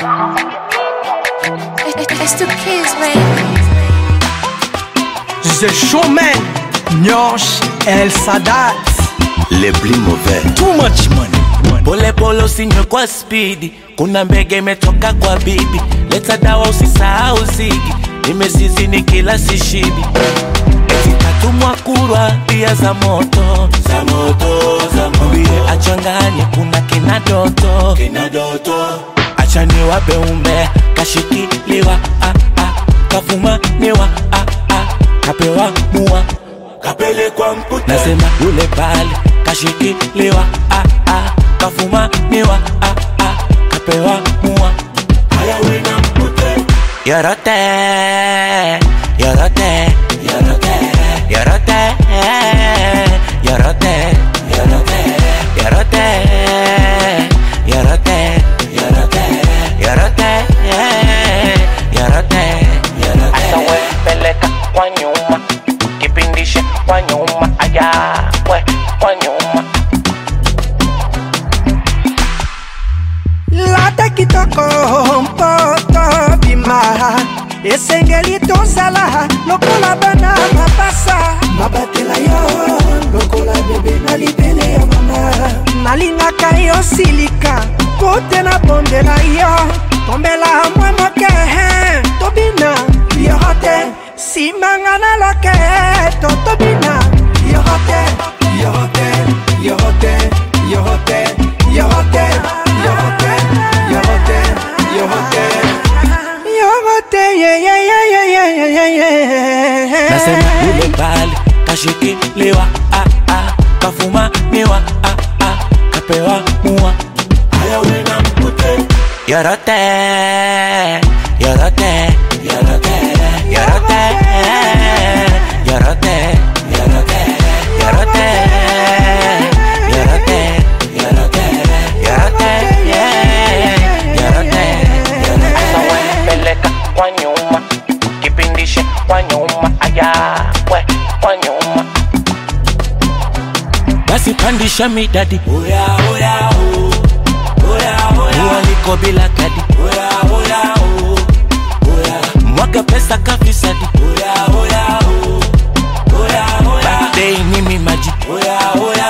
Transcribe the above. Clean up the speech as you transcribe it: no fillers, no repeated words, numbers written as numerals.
It's the kids, man. The Showman, Nyosh, El Sadat. Les plus mauvais. Too much money. Pole pole usinywe kwa speedi, kuna mbege imetoka kwa bibi. Leta dawa usisahau zigi, nimezizi ni kila sishibi. Etatumwa kurwa pia za moto, za moto, za moto. Mbie achanganye kuna kina doto. Achani wape umbe, kashikiliwa, kafuma niwa, kapewa mua, kapele kwa mputa. Nasema ule pale, kashikiliwa, kafuma niwa, kapewa mua. Haya wena mpute. Yorote. Asawe peleka kwa nyuma, kipindishe kwa nyuma, aya we kwa nyuma. Lata kitoko mpoto bima, esengeli tozala lokola bana mapasa. Mabatela yo lokola bebe na libele ya mama. Nalingaka yo silika kote na bondela yo, tombela mwe moke tobina yorote. Simanga na loke tobina yorote. Nasema ule pale, kashikiliwa, kafuma miwa, kapewa mua. Haya wena mpute. Yorote. Asawe peleka kwa nyuma, kipindishe kwa nyuma, aya we kwa nyuma. Basi pandisha midadi, oya uwaliko bila kadi, oya mwaga pesa kafisadi, oya birthday ni mimaji, oya